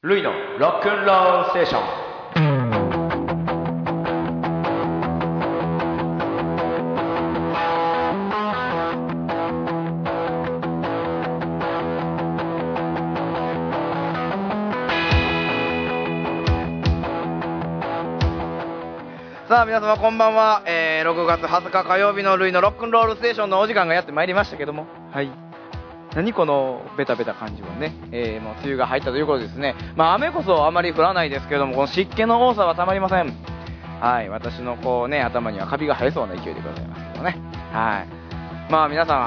ルイのロックンロールステーション。さあ皆様こんばんは、6月20日火曜日のルイのロックンロールステーションのお時間がやってまいりましたけども、はい、何このベタベタ感じはね、もう梅雨が入ったということですね。まあ雨こそあまり降らないですけども、この湿気の多さはたまりません。はい、私のこうね頭にはカビが生えそうな勢いでございますけどね。はい、まあ皆さん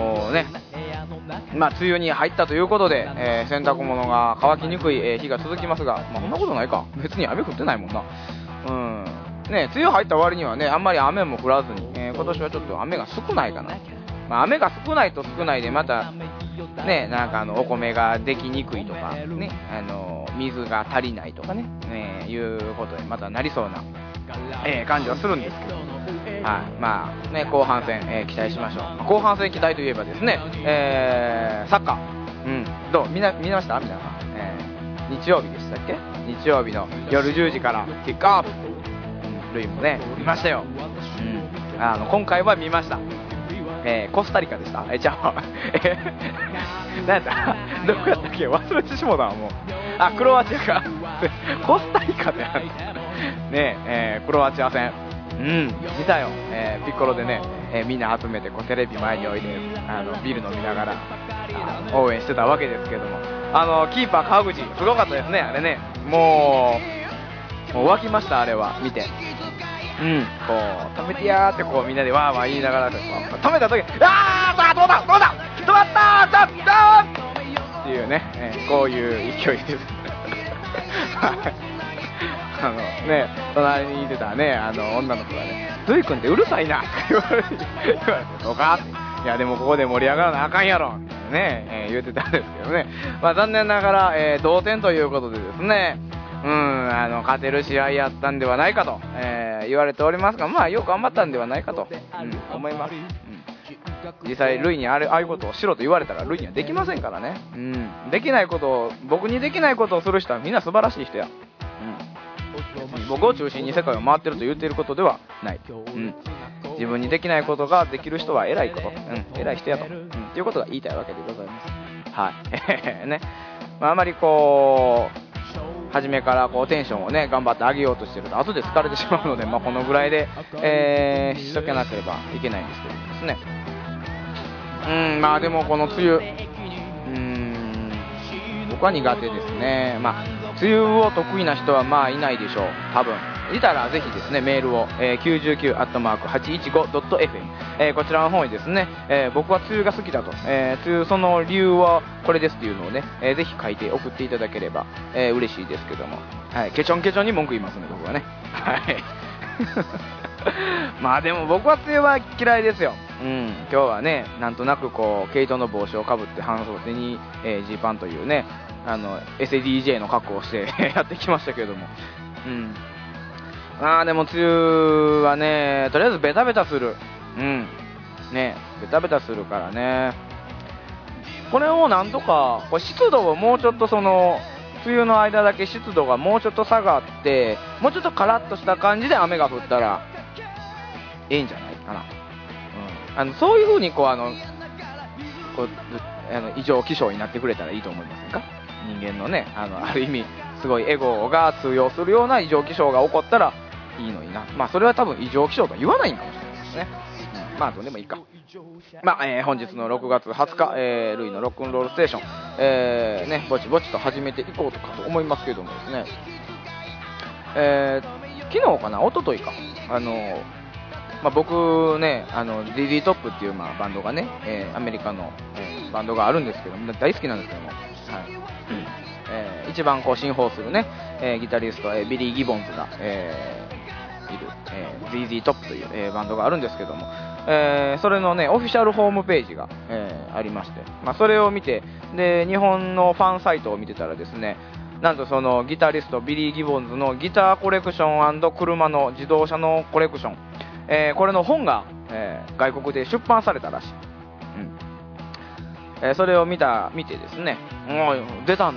まあ梅雨に入ったということで、洗濯物が乾きにくい、日が続きますが、まあそんなことないか、別に雨降ってないもんな。ね、梅雨入った割にはね、あんまり雨も降らずに、今年はちょっと雨が少ないかな。まあ、雨が少ないと少ないでまたね、なんかお米ができにくいとかね、水が足りないとかね、いうことにまたなりそうな、感じはするんですけど、はい、まあね、後半戦、期待しましょう。後半戦期待といえばですね、サッカー、どう見ました皆さん、日曜日でしたっけ？日曜日の夜10時からキックオフ。ルイもね見ましたよ。今回は見ました。コスタリカでした。じゃあ何やったどこやったっけ、忘れてしもたわもう。クロアチアかコスタリカでね、クロアチア戦見たよ。ピッコロでね、みんな集めてこうテレビ前に置いてビール飲みながら応援してたわけですけども、キーパー川口すごかったですね。あれね、もう沸きました。あれは見て、こう止めてやーってこうみんなでわーわー言いながらこう止めた時、さあどうだ止まったーっていうね、こういう勢いですね、隣にいてたね女の子がね、ルイ君ってうるさいなって言われてそうかって、いやでもここで盛り上がらなあかんやろってね、言ってたんですけどね、まあ残念ながら、同点ということでですね、勝てる試合やったんではないかと、言われておりますが、まあよく頑張ったんではないかと、思います。実際ルイにああいうことをしろと言われたらルイにはできませんからね。できないことを、僕にできないことをする人はみんな素晴らしい人や。僕を中心に世界を回ってると言っていることではない。自分にできないことができる人は偉いこと、偉い人やと、いうことが言いたいわけでございます。はいね、まあ、あまりこう初めからこうテンションをね頑張って上げようとしてると後で疲れてしまうので、まあ、このぐらいで、しとけなければいけないんですけどですね。まあでもこの梅雨、僕は苦手ですね。まあ梅雨を得意な人はまあいないでしょう。多分いたらぜひですねメールを、99@815.fm、こちらの方にですね、僕は梅雨が好きだと、梅雨その理由はこれですっていうのをね、ぜひ書いて送っていただければ、嬉しいですけども、はい、ケチョンケチョンに文句言いますね僕はね。はいまあでも僕は梅雨は嫌いですよ。今日はねなんとなくこう毛糸の帽子をかぶって半袖にジーパンというねSDJ の格好をしてやってきましたけども、でも梅雨はねとりあえずベタベタする、ねベタベタするからね、これをなんとかこれ湿度をもうちょっと梅雨の間だけ湿度がもうちょっと下がってもうちょっとカラッとした感じで雨が降ったらいいんじゃないかな。そういう風に異常気象になってくれたらいいと思いませんか。人間のねある意味すごいエゴが通用するような異常気象が起こったらいいのにな。まあそれは多分異常気象とは言わないんかもしれないですね。まあどうでもいいか。まあ、本日の6月20日、ルイのロックンロールステーション、ぼちぼちと始めていこうとかと思いますけどもですね、昨日かな一昨日か僕ねZZ トップっていう、バンドがね、アメリカの、バンドがあるんですけども大好きなんですけども、一番こう新報するね、ギタリスト、ビリー・ギボンズが、いる、ZZ トップという、バンドがあるんですけども、それのねオフィシャルホームページが、ありまして、それを見てで日本のファンサイトを見てたらですね、なんとそのギタリストビリー・ギボンズのギターコレクション&車の自動車のコレクション、これの本が、外国で出版されたらしい。それを見てですね、出たんだ、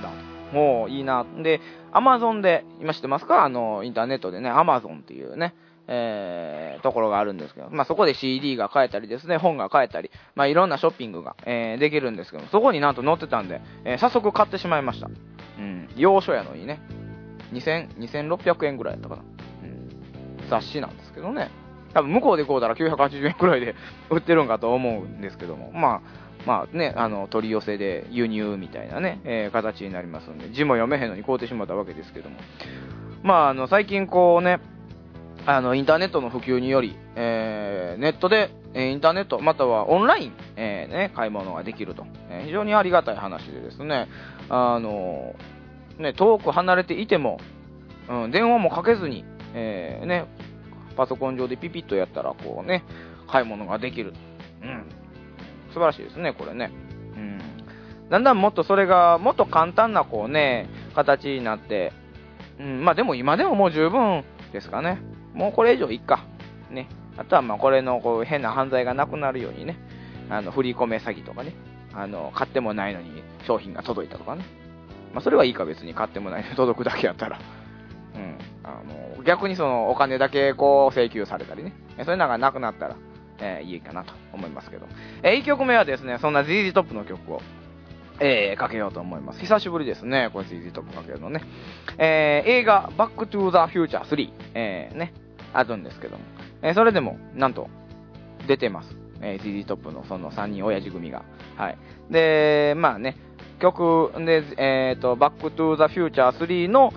もういいな。で、アマゾンで、今知ってますか？インターネットでね、アマゾンっていうね、ところがあるんですけど、まあ、そこで CD が買えたりですね、本が買えたり、まあ、いろんなショッピングが、できるんですけど、そこになんと載ってたんで、早速買ってしまいました。うん、洋書やのにね、2600円ぐらいやったかな。うん、雑誌なんですけどね。多分向こうで買うたら980円くらいで売ってるんかと思うんですけども、まあね、取り寄せで輸入みたいなね、形になりますんで、字も読めへんのに買うてしまったわけですけども。まあ、最近こうね、インターネットの普及により、ネットで、インターネット、またはオンライン、ね、買い物ができると。非常にありがたい話でですね、ね、遠く離れていても、電話もかけずに、ね、パソコン上でピピッとやったら、こうね、買い物ができる。うん。素晴らしいですね、これね。うん。だんだんもっとそれが、もっと簡単な、こうね、形になって、うん、まあでも今でももう十分ですかね。もうこれ以上いっか。ね。あとはまあこれのこう変な犯罪がなくなるようにね、振り込め詐欺とかね、買ってもないのに商品が届いたとかね。まあそれはいいか別に買ってもないのに届くだけやったら。うん。逆にそのお金だけこう請求されたりね。そういうのがなくなったら、いいかなと思いますけど。1曲目はですね、そんな ZZ トップの曲を、かけようと思います。久しぶりですね、これ ZZ トップかけるのね。映画、バックトゥーザフューチャー3、ね、あるんですけども、それでも、なんと、出てます。ZZ トップのその3人親父組が。はい。で、まあね、曲で、バックトゥーザフューチャー3の、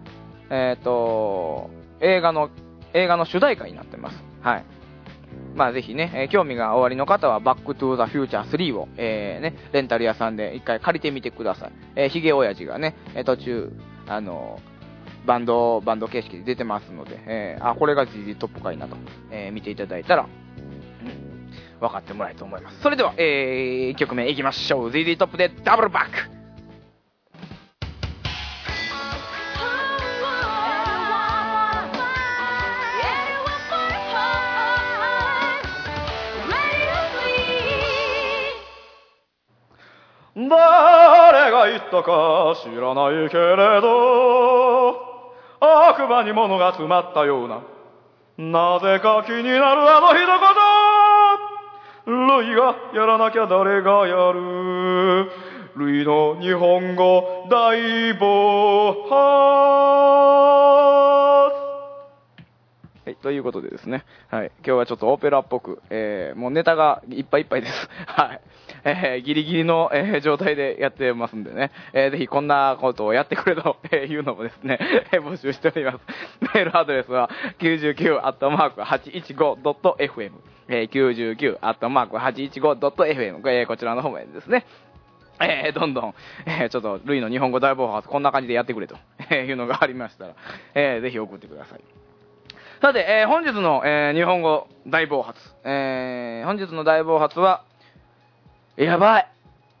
映画の主題歌になってます。はい。まあぜひね、興味がおありの方はバックトゥーザフューチャー3を、ね、レンタル屋さんで一回借りてみてください。ヒゲ親父がね、途中、バンド形式で出てますので、これが ZZ トップかいなと、見ていただいたら、分かってもらえると思います。それでは、1曲目いきましょう。ZZ トップでダブルバック。誰が言ったか知らないけれど、悪魔に物が詰まったような、なぜか気になるあの一言。ルイがやらなきゃ誰がやる。ルイの日本語大暴発。はい、ということでですね、はい、今日はちょっとオペラっぽく、もうネタがいっぱいいっぱいです。はい。ギリギリの、状態でやってますんでね、ぜひこんなことをやってくれというのもですね、募集しております。メールアドレスは 99@815.fm、99@815.fm、こちらの方までですね、どんどん、ちょっとルイの日本語大暴発こんな感じでやってくれというのがありましたら、ぜひ送ってください。さて、本日の、日本語大暴発、本日の大暴発は、やばい。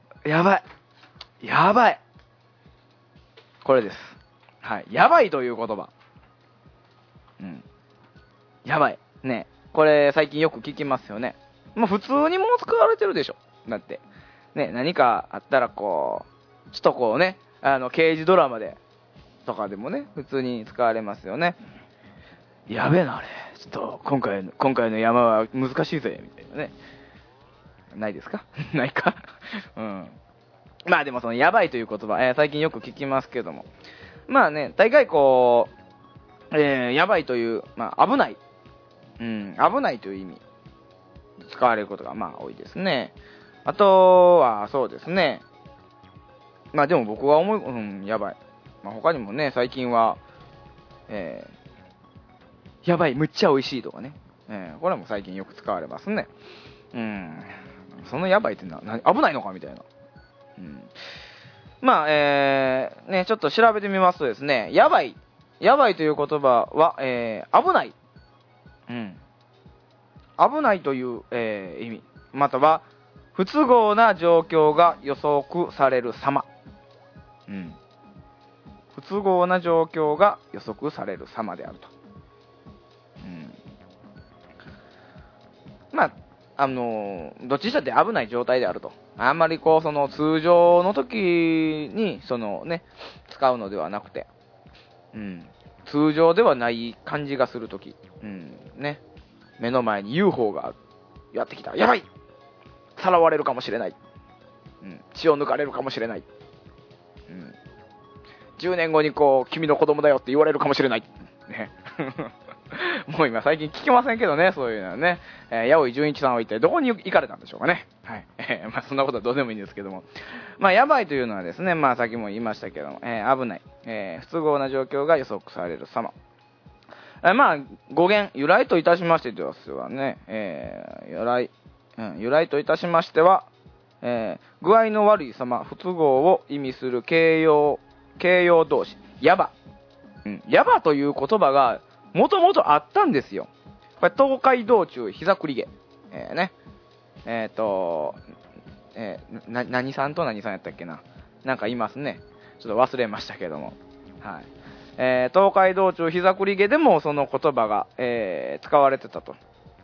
これです。はい。やばいという言葉。うん。やばい。ね。これ最近よく聞きますよね。もう普通にもう使われてるでしょ。だって。ね、何かあったらこう、ちょっとこうね、刑事ドラマで、とかでもね、普通に使われますよね。やべえな、あれ。ちょっと、今回の山は難しいぜ、みたいなね。ないですかないかうん。まあでもその、やばいという言葉、最近よく聞きますけども。まあね、大概こう、やばいという、まあ危ない。うん、危ないという意味、使われることがまあ多いですね。あとは、そうですね。まあでも僕はやばい。まあ他にもね、最近は、やばい、むっちゃ美味しいとかね。これも最近よく使われますね。そのやばいって危ないのかみたいな。まあ、ね、ちょっと調べてみますとですね、やばいという言葉は、危ない。危ないという、意味。または、不都合な状況が予測される様。不都合な状況が予測される様であると。まあ、 どっちにしたって危ない状態であると。あんまりこう、その通常の時に、そのね、使うのではなくて、通常ではない感じがする時、ね、目の前に UFO がやってきた。やばい！さらわれるかもしれない。血を抜かれるかもしれない。10年後にこう、君の子供だよって言われるかもしれない。ね。もう今最近聞きませんけどね、そういうのはね。八尾井純一さんは一体どこに行かれたんでしょうかね。はい。そんなことはどうでもいいんですけども。やばいというのはですね、さっきも言いましたけども、危ない、不都合な状況が予測される様。語源、由来といたしましてではね、由来といたしましては、具合の悪い様、不都合を意味する形容動詞、やば。やばという言葉がもともとあったんですよ。これ、東海道中膝栗毛。何さんと何さんやったっけな。なんかいますね。ちょっと忘れましたけども。はい。東海道中膝栗毛でもその言葉が、使われてたと。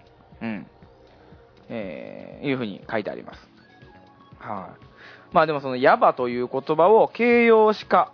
いうふうに書いてあります。はい。でもそのやばという言葉を形容詞化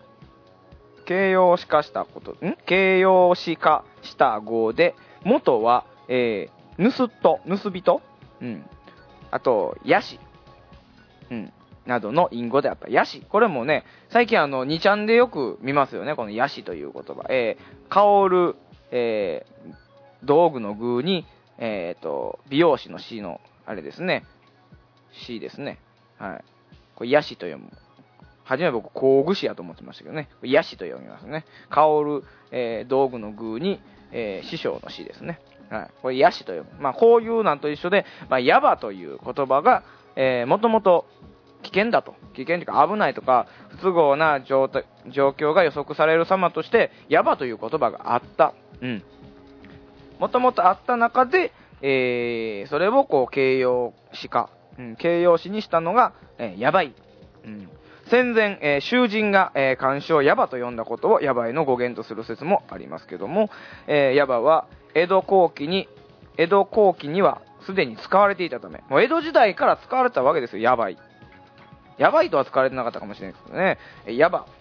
した語で、元は、盗人、あと、ヤシ、などの隠語であった。ヤシ。これもね、最近2ちゃんでよく見ますよね、このヤシという言葉。香る、道具の具に、美容師の師の、あれですね、師ですね。はい。これヤシと読む。はじめ僕、工具師やと思ってましたけどね。ヤシと読みますね。香る、道具の具に、師匠の師ですね。はい。これヤシと読む。こういうなんと一緒で、ヤバという言葉が、もともと危険だと。危険というか危ないとか、不都合な状況が予測される様として、ヤバという言葉があった。もともとあった中で、それをこう形容詞にしたのが、やばい。戦前、囚人が、漢詩をヤバと呼んだことをヤバいの語源とする説もありますけども、ヤバは江戸後期にはすでに使われていたため、もう江戸時代から使われたわけですよ、ヤバい。ヤバいとは使われてなかったかもしれないですけどね。ヤバ。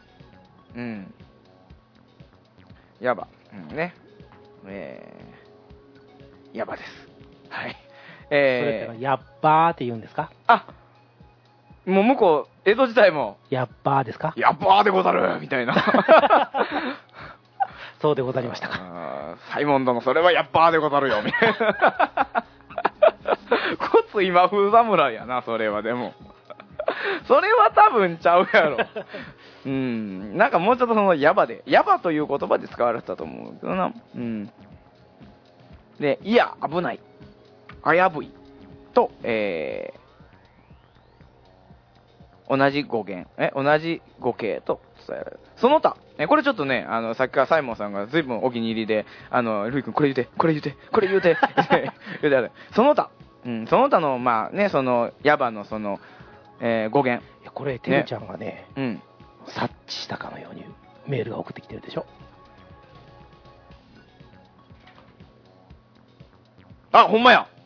ヤバ。ね。ヤバです。はい。 それってヤッバーって言うんですか？ もう向こう、江戸時代も、 ヤッバーですか？ ヤッバーでござるみたいな。 そうでござりましたか。 サイモン殿、それはヤッバーでござるよ、みたいな。こつ今風侍やな、それはでも。それは多分ちゃうやろ。なんかもうちょっとそのヤバという言葉で使われてたと思うけどな。で、いや、危ない。危ぶい。と、同じ語形と伝えられる。その他、これちょっとね、さっきからサイモンさんが随分お気に入りで、ルイ君これ言うて、言うてある。その他、その他の、その、ヤバのその、語源。 これ、てるちゃんがね、察知したかのようにメールが送ってきてるでしょ。 ほんまや。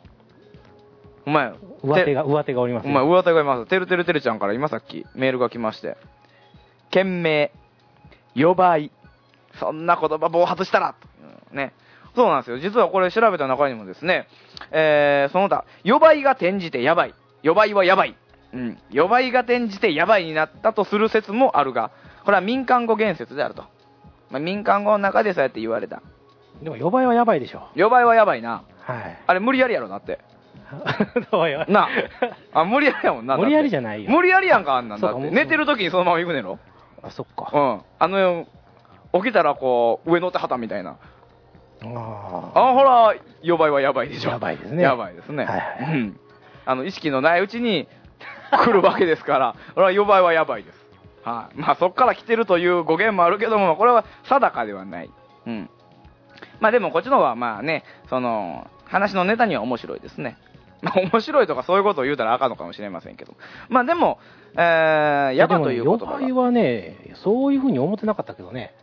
上手がおりますよ。 上手がいます。てるちゃんから今さっきメールが来まして。件名、予売。そんな言葉暴発したら。ね。そうなんですよ。実はこれ調べた中にもですね、その他、予売が転じてやばい。予売はやばい。予売が転じてやばいになったとする説もあるが、これは民間語言説であると。民間語の中でそうやって言われた。 でも予売はやばいでしょ。 予売はやばいな。 はい。 あれ無理やりやろなって。 どうよ。 なあ。無理やりやもんな。 無理やりじゃないよ。 無理やりやんか、あんなんだって。寝てる時にそのまま行くねろ。 そっか。 起きたらこう、上乗って旗みたいな。 ほら、予売はやばいでしょ。 やばいですね。 やばいですね。意識のないうちに来るわけですから、これは予売はやばいです。そっから来てるという語源もあるけども、これは定かではない。でもこっちの方はその、話のネタには面白いですね。面白いとかそういうことを言うたらあかんのかもしれませんけど。でも、ヤバという言葉が。 予売はね、そういうふうに思ってなかったけどね。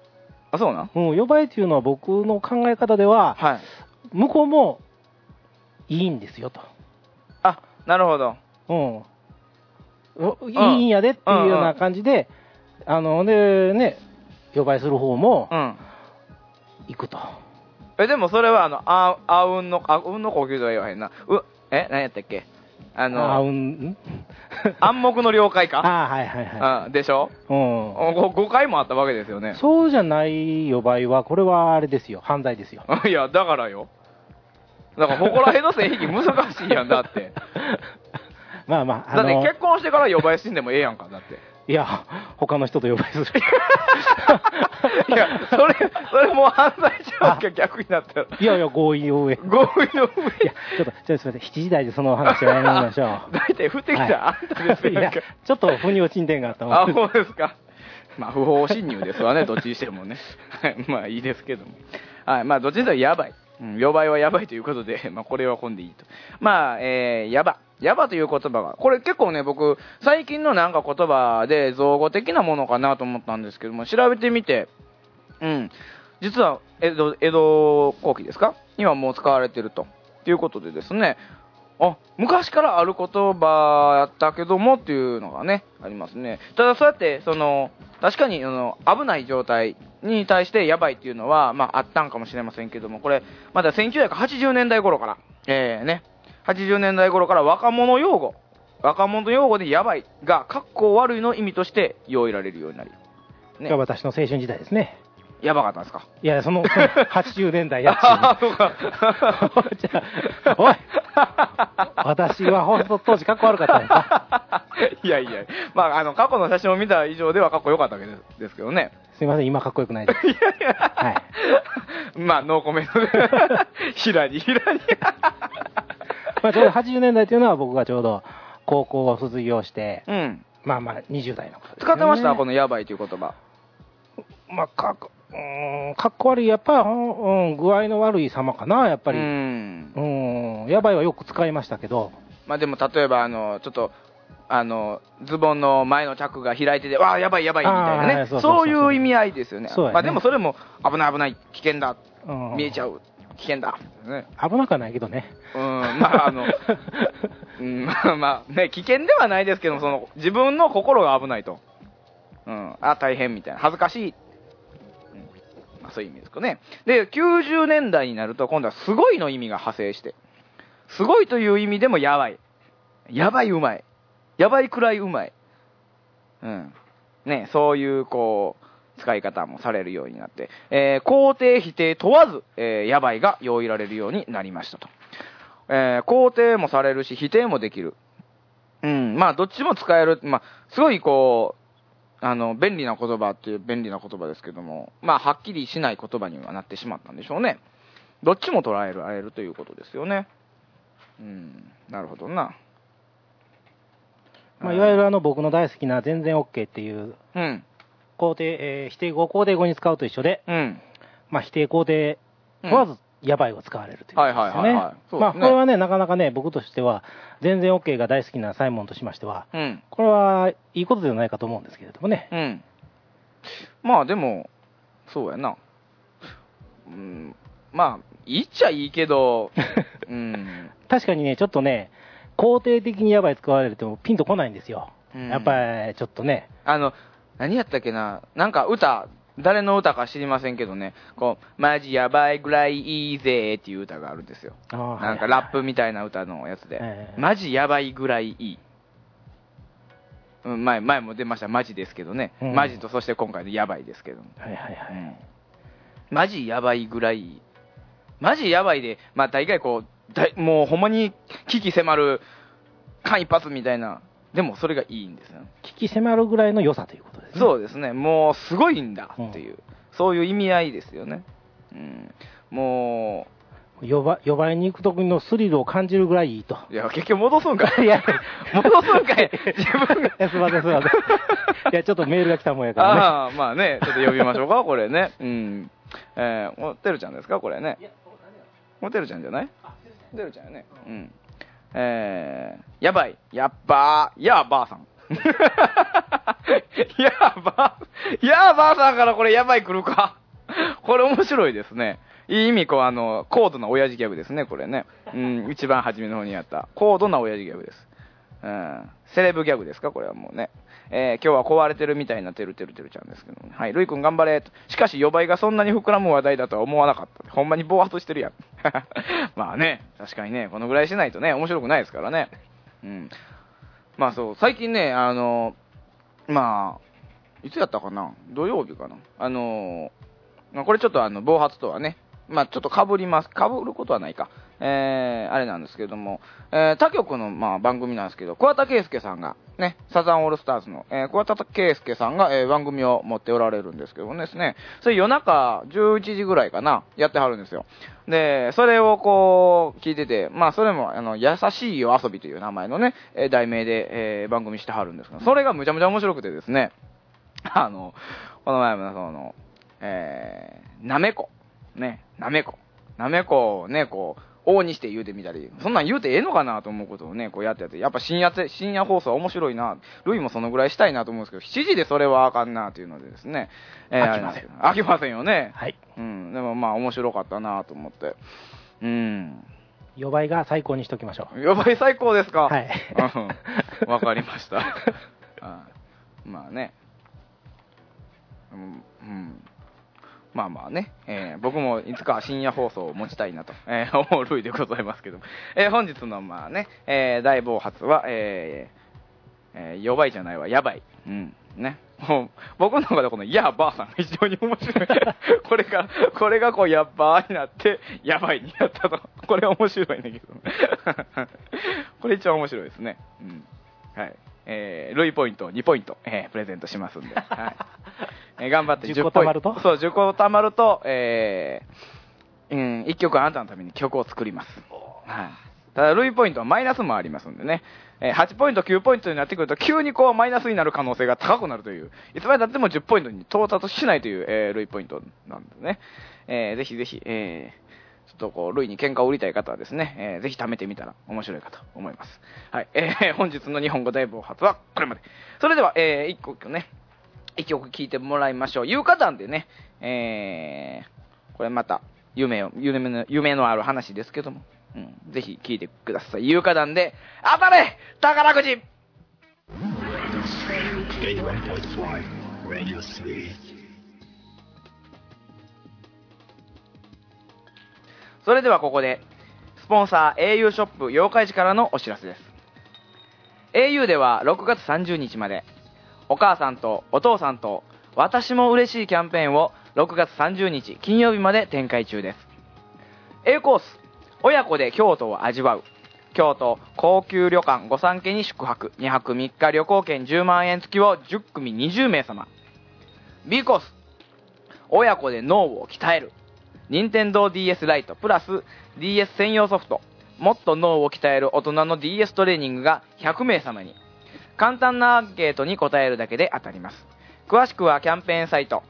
そうなん？ 予売っていうのは僕の考え方では、向こうもいいんですよと。 あ、なるほど。 いいんやでっていうような感じで、でね、予売する方も、行くと。 でもそれはあうんの呼吸とは言わへんな。何やったっけ？暗黙の了解か。 はいはいはい。 でしょ？5回もあったわけですよね。 そうじゃない予売は、これはあれですよ、犯罪ですよ。 いや、だからよ。だからここら辺の線引き難しいやんだって。 まあまあ、 だって結婚してから予売しんでもええやんか、だって。 いや、他の人と予売する。 いや、それもう犯罪じゃんか、逆になったら。 いやいや、合意の上。 合意の上。いや、 ちょっとすみません、7時台でその話はやめましょう。 大体降ってきたあんたですよ。 いや、ちょっと腑に落ちんでんがあったもん。 あ、そうですか。まあ、不法侵入ですわね、どっちにしてもね。まあ、いいですけども。はい、まあ、どっちにしてもやばい。予売はやばいということで、まあ、これは今でいいと。まあ、やばという言葉が、これ結構ね、僕、最近のなんか言葉で造語的なものかなと思ったんですけども、調べてみて、実は江戸後期ですかにはもう使われてるということでですね、昔からある言葉やったけどもっていうのがね、ありますね。ただそうやって、確かに危ない状態に対してやばいっていうのは、まああったんかもしれませんけども、これ、まだ1980年代頃から、80年代頃から若者用語でやばいが、かっこ悪いの意味として用いられるようになり。 ね、が私の青春時代ですね。 やばかったんですか？ いや、その80年代やっちゃう。そうか。じゃあ、おい私は本当当時かっこ悪かったんですか？ いやいや、まあ、過去の写真を見た以上ではかっこよかったわけですけどね。 すいません、今かっこよくないです。 いやいや、はい。まあ、ノーコメントで。ひらに。 まあ、ちょうど80年代というのは僕がちょうど高校を卒業して、まあまあ20代のことですね。 使ってましたこのやばいという言葉。 まあ、かっこ悪い、やっぱ、具合の悪い様かな、やっぱり。やばいはよく使いましたけど。 まあでも、例えば、ちょっと、ズボンの前のチャックが開いてて、わあ、やばいみたいなね。そういう意味合いですよね。まあでもそれも、危ない、危険だ、見えちゃう、危険だ。 危なくはないけどね。 まあまあね、危険ではないですけど、自分の心が危ないと。大変みたいな。恥ずかしい。そういう意味ですかね。で、90年代になると今度はすごいの意味が派生して、すごいという意味でもやばい。やばいうまい。やばいくらいうまい。ね、そういう使い方もされるようになって、肯定否定問わず、やばいが用いられるようになりましたと。肯定もされるし否定もできる。まあどっちも使える。まあすごい便利な言葉っていう便利な言葉ですけども、まあはっきりしない言葉にはなってしまったんでしょうね。どっちも捉えられるということですよね。なるほどな。 まあ、いわゆる僕の大好きな全然 OK っていう、肯定、否定語を肯定語に使うと一緒で、まあ否定肯定問わずやばいを使われるということですよね。まあこれはね、なかなかね、僕としては全然 OK が大好きなサイモンとしましては、これはいいことではないかと思うんですけれどもね。 まあでもそうやな。まあいいっちゃいいけど、 確かにね、ちょっとね、肯定的にやばい使われるとピンとこないんですよ。やっぱりちょっとね。 何やったっけな、なんか誰の歌か知りませんけどね、マジやばいぐらいいいぜっていう歌があるんですよ。なんかラップみたいな歌のやつで、マジやばいぐらいいい。前も出ました、マジですけどね。マジとそして今回のやばいですけど。マジやばいぐらいいい。マジやばいで、まあ大概もうほんまに危機迫る間一髪みたいな。でもそれがいいんですよ。 危機迫るぐらいの良さということですね。 そうですね。もうすごいんだっていう、そういう意味合いですよね。もう呼ばれに行く時のスリルを感じるぐらいいいと。 いや、結局戻すんかい。いや、戻すんかい。自分が。 すいません。いや、ちょっとメールが来たもんやからね。 まあね、ちょっと呼びましょうか、これね。てるちゃんですか、これね。てるちゃんじゃない？てるちゃんやね。やばい。やっばあさん。やばあさんからこれやばい来るか。これ面白いですね。 いい意味、高度な親父ギャグですね、これね。一番初めの方にやった。高度な親父ギャグです。セレブギャグですか、これはもうね。今日は壊れてるみたいなてるちゃんですけども、はい、ルイ君頑張れと。しかし、予売がそんなに膨らむ話題だとは思わなかった。ほんまに暴発してるやん。まあね、確かにね、このぐらいしないとね、面白くないですからね。まあそう、最近ね、まあ、いつやったかな、土曜日かな。これちょっと暴発とはね、まあちょっと被ることはないか。あれなんですけども、他局の、まあ、番組なんですけど、桑田佳祐さんが、ね、サザンオールスターズの、桑田佳祐さんが、番組を持っておられるんですけどもですね、それ夜中11時ぐらいかな、やってはるんですよ。で、それをこう、聞いてて、まあ、それも、優しい夜遊びという名前のね、題名で、番組してはるんですけど、それがむちゃむちゃ面白くてですね、この前も、なめこ。ね、なめこをね、こう、大にして言うてみたり、そんなん言うてええのかなと思うことをね、こうやってやって、やっぱ深夜放送は面白いな、ルイもそのぐらいしたいなと思うんですけど、7時でそれはあかんなというのでですね、 飽きません。 飽きませんよね。 はい。 でもまあ面白かったなと思って。 予売が最高にしときましょう。 予売最高ですか？ はい。 わかりました。まあね。まあまあね、僕もいつか深夜放送を持ちたいなと、思う類でございますけども、本日のまあね、大暴発は、予売じゃないわ、やばい。ね。僕の中でこのやばーさんが非常に面白い。これがこうやばーになって、やばいになったと。これ面白いねんけど。これ一番面白いですね。はい。ルイポイント2ポイント、プレゼントしますんで。はい頑張って 10個貯まると？ そう、10個貯まると、1曲あなたのために曲を作ります。はい。ただ、ルイポイントはマイナスもありますんでね。8ポイント、9ポイントになってくると、急にこう、マイナスになる可能性が高くなるという、いつまでたっても10ポイントに到達しないという、ルイポイントなんでね。ぜひぜひ、ちょっとこう、ルイに喧嘩を売りたい方はですね、ぜひ貯めてみたら面白いかと思います。はい。本日の日本語大暴発はこれまで。それでは、1曲ね、1曲聴いてもらいましょう。有歌団でね、これまた夢のある話ですけども、ぜひ聴いてください。有歌団で当たれ宝くじ。それではここでスポンサー au ショップ妖怪市からのお知らせです。 au では6月30日までお母さんとお父さんと私も嬉しいキャンペーンを6月30日金曜日まで展開中です。 A コース、親子で京都を味わう京都高級旅館御三家に宿泊2泊3日旅行券10万円付きを10組20名様。 B コース、親子で脳を鍛える任天堂 DS ライトプラス DS 専用ソフトもっと脳を鍛える大人の DS トレーニングが100名様に。簡単なアンケートに答えるだけで当たります。詳しくはキャンペーンサイト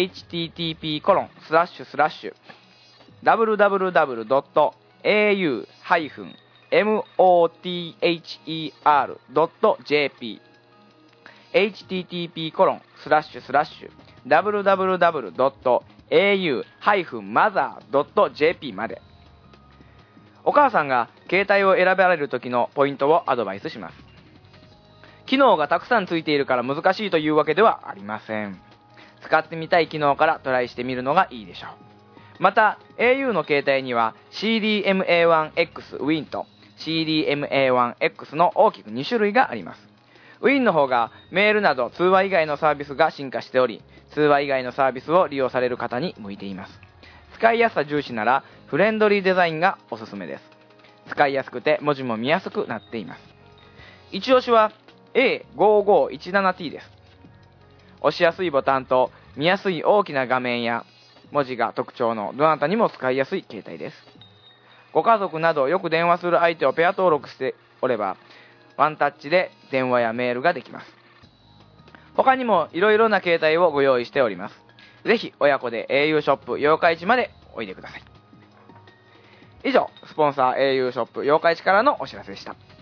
http://www.au-mother.jp http://www.au-mother.jp まで。お母さんが携帯を選ばれる時のポイントをアドバイスします。機能がたくさんついているから難しいというわけではありません。使ってみたい機能からトライしてみるのがいいでしょう。また au の携帯には CDMA1X Win と CDMA1X の大きく2種類があります。 Win の方がメールなど通話以外のサービスが進化しており、通話以外のサービスを利用される方に向いています。使いやすさ重視ならフレンドリーデザインがおすすめです。使いやすくて文字も見やすくなっています。一押しはA5517T です。押しやすいボタンと見やすい大きな画面や文字が特徴のどなたにも使いやすい携帯です。ご家族などよく電話する相手をペア登録しておればワンタッチで電話やメールができます。他にもいろいろな携帯をご用意しております。ぜひ親子で au ショップ妖怪市までおいでください。以上、スポンサー au ショップ妖怪市からのお知らせでした。